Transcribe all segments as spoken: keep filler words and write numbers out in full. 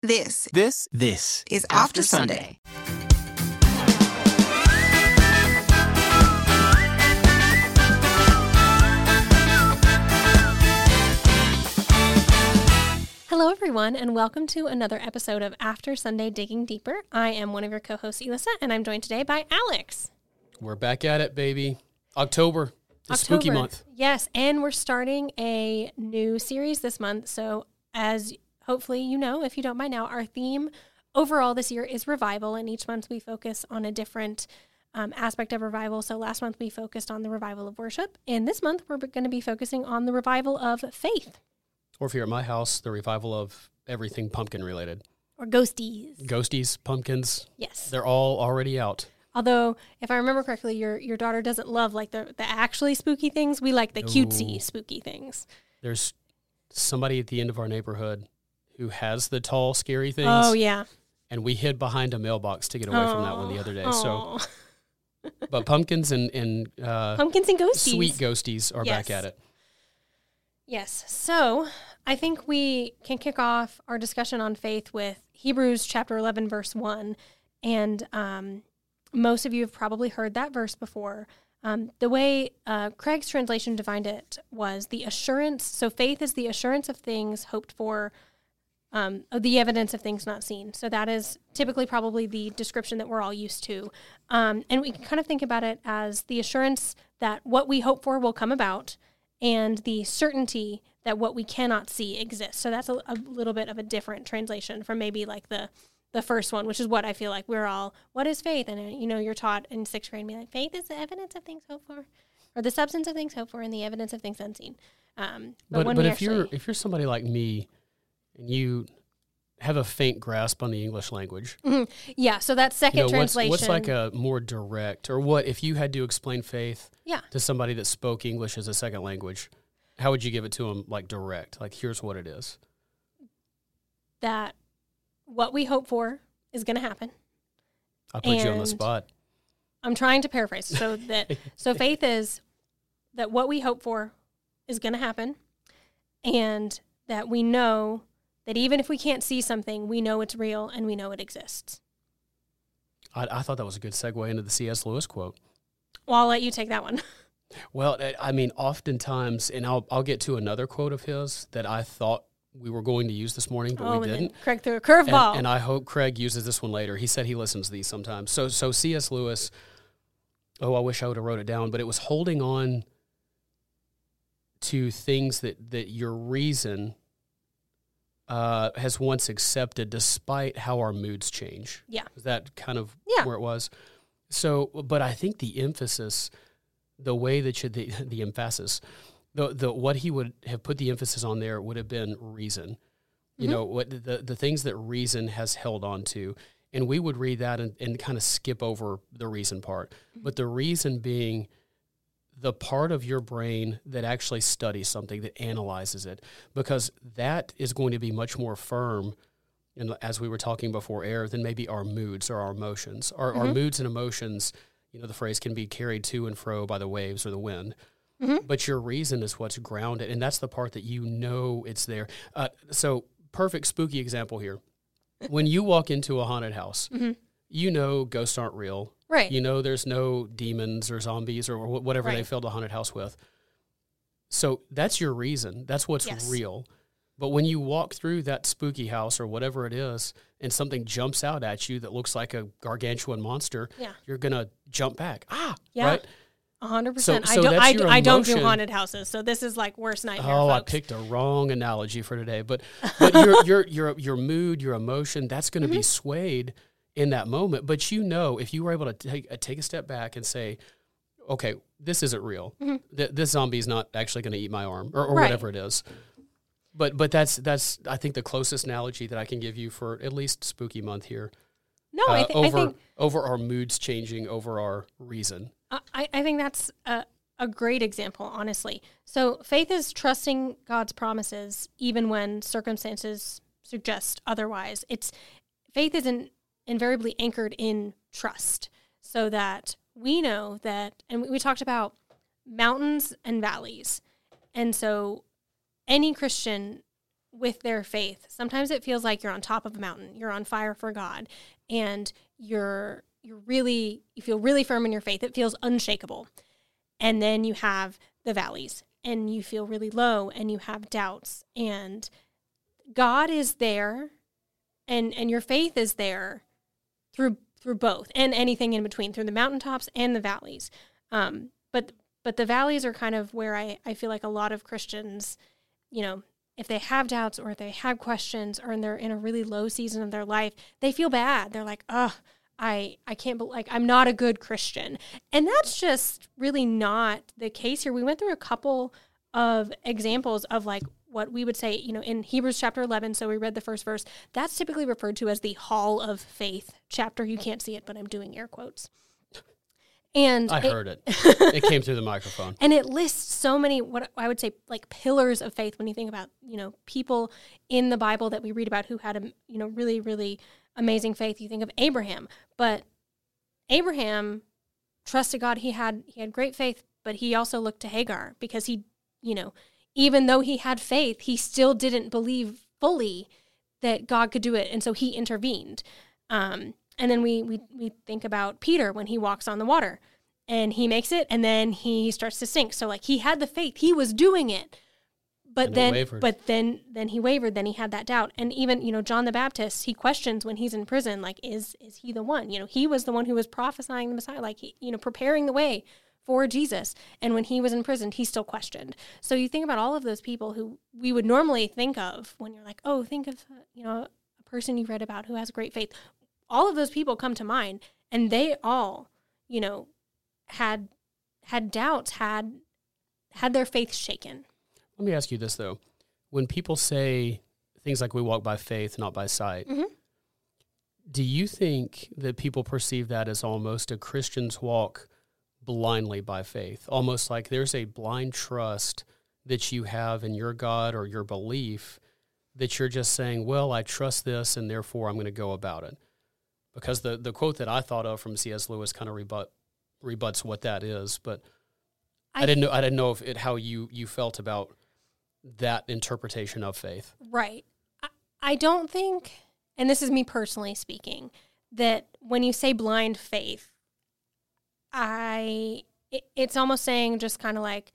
This This this is After Sunday. Hello, everyone, and welcome to another episode of After Sunday Digging Deeper. I am one of your co-hosts, Elissa, and I'm joined today by Alex. We're back at it, baby. October, the October. spooky month. Yes, and we're starting a new series this month. So as hopefully you know, if you don't by now, our theme overall this year is revival, and each month we focus on a different um, aspect of revival. So last month we focused on the revival of worship, and this month we're going to be focusing on the revival of faith. Or if you're at my house, the revival of everything pumpkin related. Or ghosties. Ghosties, pumpkins. Yes. They're all already out. Although, if I remember correctly, your your daughter doesn't love like the, the actually spooky things. We like the No. cutesy spooky things. There's somebody at the end of our neighborhood who has the tall, scary things. Oh, yeah. And we hid behind a mailbox to get away from that one the other day. So, Aw. but pumpkins and, and uh, Pumpkins and ghosties. sweet ghosties are Yes. back at it. Yes. So, I think we can kick off our discussion on faith with Hebrews chapter eleven, verse one. And um, most of you have probably heard that verse before. Um, the way uh, Craig's translation defined it was the assurance. So, faith is the assurance of things hoped for, um, of the evidence of things not seen. So, that is typically probably the description that we're all used to. Um, and we can kind of think about it as the assurance that what we hope for will come about, and the certainty that what we cannot see exists. So that's a, a little bit of a different translation from maybe like the the first one, which is what I feel like we're all, what is faith? And, uh, you know, you're taught in sixth grade, be like, faith is the evidence of things hoped for, or the substance of things hoped for, and the evidence of things unseen. Um, but But when but we if actually, you're if you're somebody like me and you have a faint grasp on the English language, yeah, so that second you know, what's, translation. what's like a more direct, or what if you had to explain faith Yeah. to somebody that spoke English as a second language, how would you give it to them, like direct? Like, here's what it is. that what we hope for is going to happen. I put you on the And- spot. I'm trying to paraphrase. So that so faith is that what we hope for is going to happen, and that we know that even if we can't see something, we know it's real and we know it exists. I, I thought that was a good segue into the C S. Lewis quote. Well, I'll let you take that one. Well, I- I mean, oftentimes, and I'll I'll get to another quote of his that I thought we were going to use this morning, but oh, we and didn't. then Craig threw a curveball. And, and I hope Craig uses this one later. He said he listens to these sometimes. So so C S. Lewis, oh, I wish I would have wrote it down, but it was holding on to things that, that your reason uh, has once accepted despite how our moods change. Yeah. Is that kind of Yeah. where it was? So, but I think the emphasis, the way that you, the, the emphasis, the the what he would have put the emphasis on there would have been reason. You Mhm. know, what the, the things that reason has held on to. And we would read that and, and kind of skip over the reason part. But the reason being the part of your brain that actually studies something, that analyzes it, because that is going to be much more firm, and as we were talking before air, than maybe our moods or our emotions. Our, our Mhm. moods and emotions, you know, the phrase can be carried to and fro by the waves or the wind. Mhm. But your reason is what's grounded, and that's the part that you know it's there. Uh, so perfect spooky example here. When you walk into a haunted house, Mhm. you know ghosts aren't real. Right. You know there's no demons or zombies or wh- whatever they Right. filled a haunted house with. So that's your reason. That's what's Yes. real. But when you walk through that spooky house or whatever it is, and something jumps out at you that looks like a gargantuan monster, Yeah. you're going to jump back. Ah, Yeah. right? A hundred percent. So- I so don't. that's I, your I don't do emotion. haunted houses, so this is like worst nightmare. Oh, I folks. picked a wrong analogy for today, but but your your your your mood, your emotion, that's going to Mm-hmm. be swayed in that moment. But you know, if you were able to take uh, take a step back and say, okay, this isn't real. Th- this zombie's not actually going to eat my arm, or, or Right. whatever it is. But but that's that's I think the closest analogy that I can give you for at least spooky month here. No, I, uh, th- over I think over our moods changing, over our reason. I, I think that's a, a great example, honestly. So faith is trusting God's promises even when circumstances suggest otherwise. It's faith isn't invariably anchored in trust, so that we know that, and we talked about mountains and valleys. And so any Christian with their faith, sometimes it feels like you're on top of a mountain. You're on fire for God, and you're you're really you feel really firm in your faith. It feels unshakable. And then you have the valleys, and you feel really low, and you have doubts. And God is there, and and your faith is there through through both, and anything in between, through the mountaintops and the valleys. Um, but but the valleys are kind of where I, I feel like a lot of Christians, you know, if they have doubts or if they have questions or they're in a really low season of their life, they feel bad. They're like, oh, I, I can't believe, like, I'm not a good Christian. And that's just really not the case here. We went through a couple of examples of like what we would say, you know, in Hebrews chapter eleven. So we read the first verse. That's typically referred to as the Hall of Faith chapter. You can't see it, but I'm doing air quotes. And I it, heard it. It came through the microphone. And it lists so many, what I would say, like pillars of faith when you think about, you know, people in the Bible that we read about who had, a, you know, really, really amazing faith. You think of Abraham, but Abraham trusted God. He had, he had great faith, but he also looked to Hagar because he, you know, even though he had faith, he still didn't believe fully that God could do it. And so he intervened. Um, And then we, we we think about Peter when he walks on the water and he makes it and then he starts to sink. So like he had the faith, he was doing it, but and then wavered. but then then he wavered, then he had that doubt. And even, you know, John the Baptist, he questions when he's in prison, like, is is he the one? You know, he was the one who was prophesying the Messiah, like, he, you know, preparing the way for Jesus. And when he was in prison, he still questioned. So you think about all of those people who we would normally think of when you're like, oh, think of, you know, a person you read about who has great faith. All of those people come to mind, and they all, you know, had had doubts, had had their faith shaken. Let me ask you this, though. When people say things like we walk by faith, not by sight, mm-hmm. do you think that people perceive that as almost a Christian's walk blindly by faith? Almost like there's a blind trust that you have in your God or your belief that you're just saying, well, I trust this, and therefore I'm going to go about it. Because the, the quote that I thought of from C S Lewis kind of rebut rebuts what that is, but I, I didn't know I didn't know if it how you, you felt about that interpretation of faith. Right. I, I don't think, and this is me personally speaking, that when you say blind faith, I it, it's almost saying just kind of like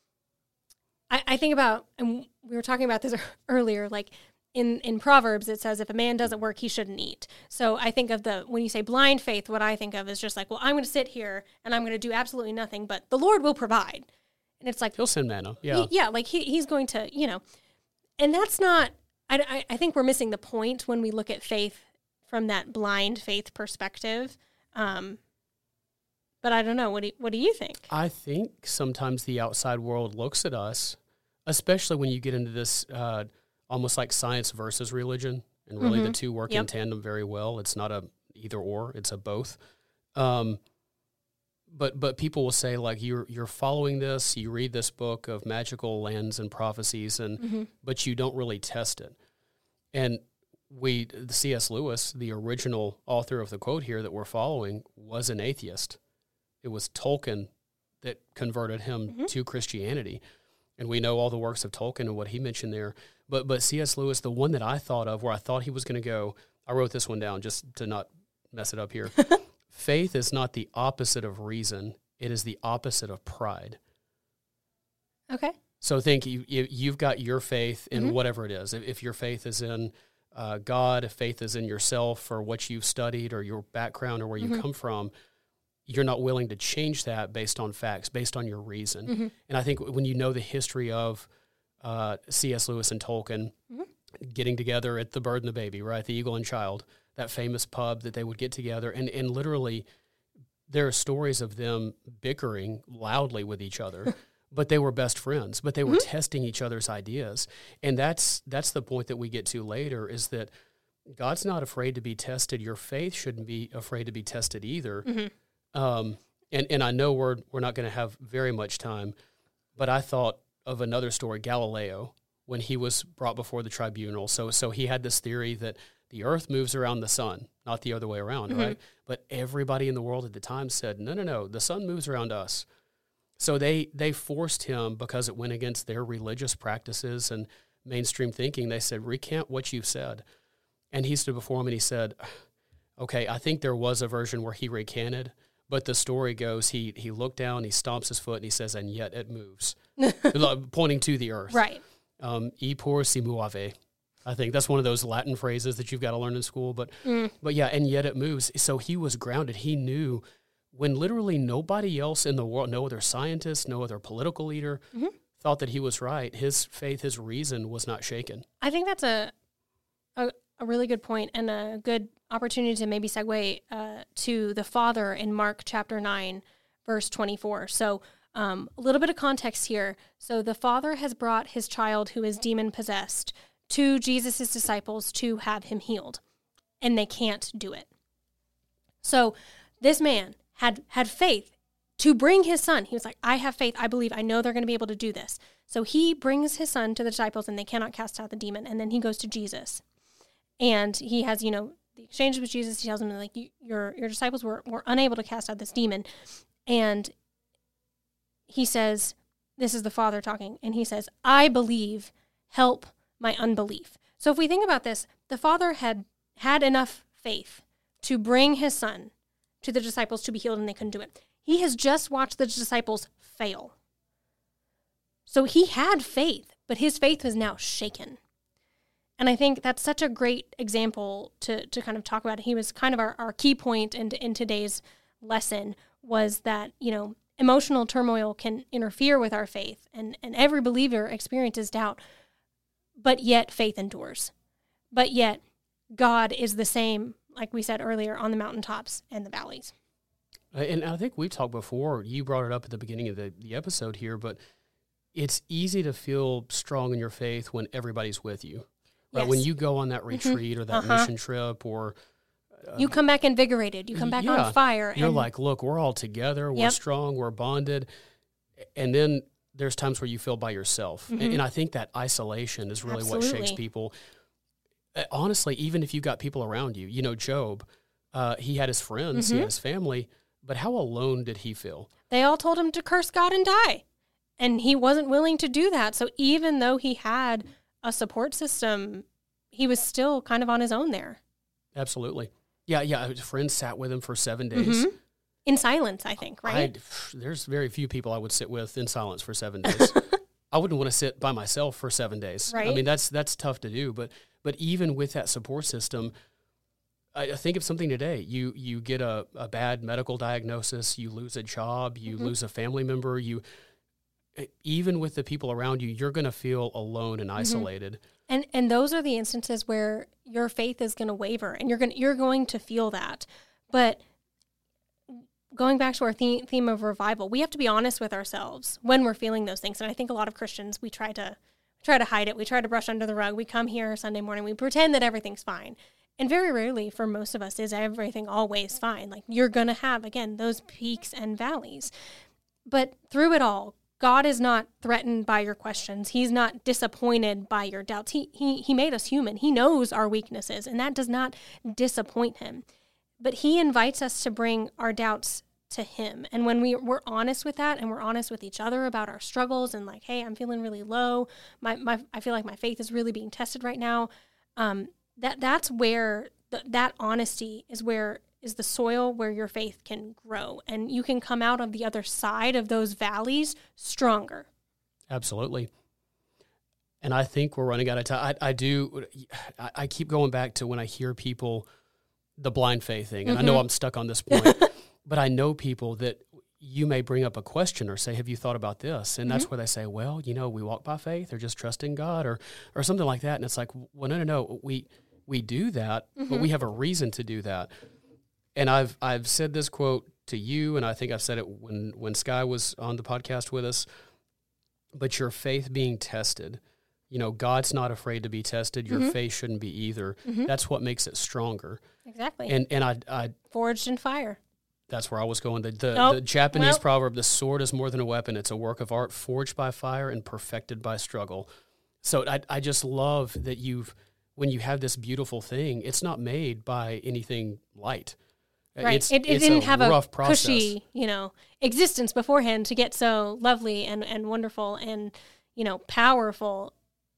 I, I think about, and we were talking about this earlier, like. In in Proverbs, it says, if a man doesn't work, he shouldn't eat. So I think of the, when you say blind faith, what I think of is just like, well, I'm going to sit here and I'm going to do absolutely nothing, but the Lord will provide. And it's like, he'll send manna. Yeah. He, yeah. Like he, he's going to, you know, and that's not, I, I, I think we're missing the point when we look at faith from that blind faith perspective. Um, but I don't know. What do, what do you think? I think sometimes the outside world looks at us, especially when you get into this, uh, almost like science versus religion, and really mm-hmm. the two work yep. in tandem very well. It's not a either or; it's a both. Um, but but people will say like you're you're following this, you read this book of magical lands and prophecies, and mm-hmm. but you don't really test it. And we, C S Lewis, the original author of the quote here that we're following, was an atheist. It was Tolkien that converted him mm-hmm. to Christianity. And we know all the works of Tolkien and what he mentioned there. But but C S Lewis, the one that I thought of where I thought he was going to go, I wrote this one down just to not mess it up here. Faith is not the opposite of reason. It is the opposite of pride. Okay. So think you, you, you've got your faith in mm-hmm. whatever it is. If, if your faith is in uh, God, if faith is in yourself or what you've studied or your background or where mm-hmm. you come from, you're not willing to change that based on facts, based on your reason. Mm-hmm. And I think when you know the history of uh, C S Lewis and Tolkien mm-hmm. getting together at The Bird and the Baby, right, The Eagle and Child, that famous pub that they would get together, and, and literally there are stories of them bickering loudly with each other, but they were best friends, but they were mm-hmm. testing each other's ideas. And that's that's the point that we get to later, is that God's not afraid to be tested. Your faith shouldn't be afraid to be tested either. Mm-hmm. Um, and, and I know we're we're not going to have very much time, but I thought of another story, Galileo, when he was brought before the tribunal. So so he had this theory that the earth moves around the sun, not the other way around, mm-hmm. right? But everybody in the world at the time said, no, no, no, the sun moves around us. So they they forced him, because it went against their religious practices and mainstream thinking, they said, recant what you've said. And he stood before him and he said, okay, I think there was a version where he recanted, but the story goes, he he looked down, he stomps his foot, and he says, and yet it moves, pointing to the earth. Right. Um, e por si muove. I think that's one of those Latin phrases that you've got to learn in school. But, mm. but yeah, and yet it moves. So he was grounded. He knew when literally nobody else in the world, no other scientist, no other political leader, mm-hmm. thought that he was right. His faith, his reason was not shaken. I think that's a a, a really good point and a good opportunity to maybe segue uh, to the Father in Mark chapter nine, verse twenty-four. So um, a little bit of context here. So the Father has brought his child who is demon-possessed to Jesus' disciples to have him healed, and they can't do it. So this man had had faith to bring his son. He was like, I have faith. I believe. I know they're going to be able to do this. So he brings his son to the disciples, and they cannot cast out the demon. And then he goes to Jesus, and he has, you know, the exchange with Jesus. He tells him, like, your your disciples were, were unable to cast out this demon. And he says, this is the Father talking, and he says, I believe, help my unbelief. So if we think about this, the Father had had enough faith to bring his son to the disciples to be healed, and they couldn't do it. He has just watched the disciples fail. So he had faith, but his faith was now shaken. And I think that's such a great example to, to kind of talk about. He was kind of our, our key point in, in today's lesson was that, you know, emotional turmoil can interfere with our faith, and, and every believer experiences doubt, but yet faith endures. But yet God is the same, like we said earlier, on the mountaintops and the valleys. And I think we've talked before, you brought it up at the beginning of the, the episode here, but it's easy to feel strong in your faith when everybody's with you. Right? Yes. When you go on that retreat mm-hmm. or that uh-huh. mission trip, or uh, you come back invigorated, you come back yeah, on fire. You're and like, look, we're all together, we're yep. strong, we're bonded. And then there's times where you feel by yourself. Mm-hmm. And, and I think that isolation is really Absolutely. What shakes people. Uh, honestly, even if you got people around you, you know, Job, uh, he had his friends, mm-hmm. he had his family, but how alone did he feel? They all told him to curse God and die. And he wasn't willing to do that. So even though he had a support system, he was still kind of on his own there. Absolutely. Yeah, yeah. Friends sat with him for seven days. Mm-hmm. In silence, I think, right? I'd, there's very few people I would sit with in silence for seven days. I wouldn't want to sit by myself for seven days. Right. I mean, that's that's tough to do. But but even with that support system, I, I think of something today. You you get a, a bad medical diagnosis, you lose a job, you mm-hmm. lose a family member, you even with the people around you, you're going to feel alone and isolated. Mm-hmm. And and those are the instances where your faith is going to waver, and you're going you're going to feel that. But going back to our theme, theme of revival, we have to be honest with ourselves when we're feeling those things. And I think a lot of Christians, we try to try to hide it. We try to brush under the rug. We come here Sunday morning, we pretend that everything's fine. And very rarely for most of us is everything always fine. Like, you're going to have, again, those peaks and valleys. But through it all, God is not threatened by your questions. He's not disappointed by your doubts. He, he, he made us human. He knows our weaknesses, and that does not disappoint him. But he invites us to bring our doubts to him. And when we, we're honest with that, and we're honest with each other about our struggles, and like, hey, I'm feeling really low. My, my I feel like my faith is really being tested right now. Um, that that's where th- that honesty is where is the soil where your faith can grow. And you can come out of the other side of those valleys stronger. Absolutely. And I think we're running out of time. I, I do. I, I keep going back to when I hear people, the blind faith thing, and mm-hmm. I know I'm stuck on this point, but I know people that you may bring up a question or say, have you thought about this? And mm-hmm. that's where they say, well, you know, we walk by faith or just trusting God or or something like that. And it's like, well, no, no, no, we we do that, mm-hmm. but we have a reason to do that. And I've I've said this quote to you, and I think I've said it when, when Sky was on the podcast with us, but your faith being tested, you know, God's not afraid to be tested. Your mm-hmm. faith shouldn't be either. Mm-hmm. That's what makes it stronger. Exactly. And and I, I forged in fire. That's where I was going. The the, nope. the Japanese well. proverb, the sword is more than a weapon. It's a work of art forged by fire and perfected by struggle. So I I just love that you've, when you have this beautiful thing, it's not made by anything light. Right. It's, it it it's didn't a have a rough process. cushy, you know, existence beforehand to get so lovely and, and wonderful and, you know, powerful.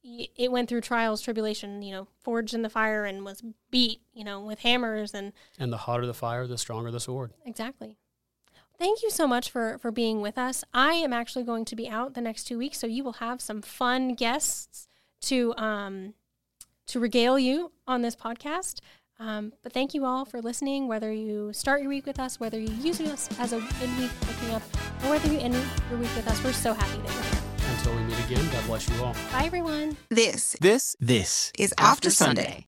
it went through trials, tribulation, you know, forged in the fire and was beat, you know, with hammers. And and the hotter the fire, the stronger the sword. Exactly. Thank you so much for, for being with us. I am actually going to be out the next two weeks, so you will have some fun guests to um to regale you on this podcast. Um, but thank you all for listening, whether you start your week with us, whether you use us as a midweek picking up, or whether you end your week with us. We're so happy that you're here. Until we meet again, God bless you all. Bye, everyone. This, This, this is After Sunday.